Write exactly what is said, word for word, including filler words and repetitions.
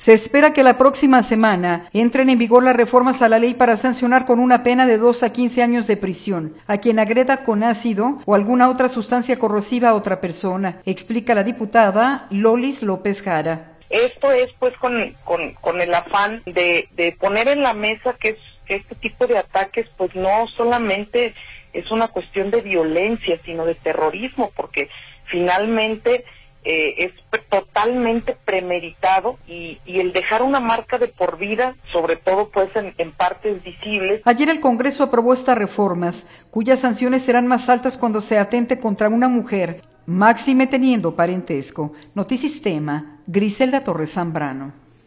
Se espera que la próxima semana entren en vigor las reformas a la ley para sancionar con una pena de dos a quince años de prisión a quien agreda con ácido o alguna otra sustancia corrosiva a otra persona, explica la diputada Lolis López Jara. Esto es pues con, con, con el afán de, de poner en la mesa que, es, que este tipo de ataques pues no solamente es una cuestión de violencia, sino de terrorismo, porque finalmente eh, es totalmente premeditado y, y el dejar una marca de por vida, sobre todo pues en, en partes visibles. Ayer el Congreso aprobó estas reformas, cuyas sanciones serán más altas cuando se atente contra una mujer, máxime teniendo parentesco. Notisistema, Griselda Torres Zambrano.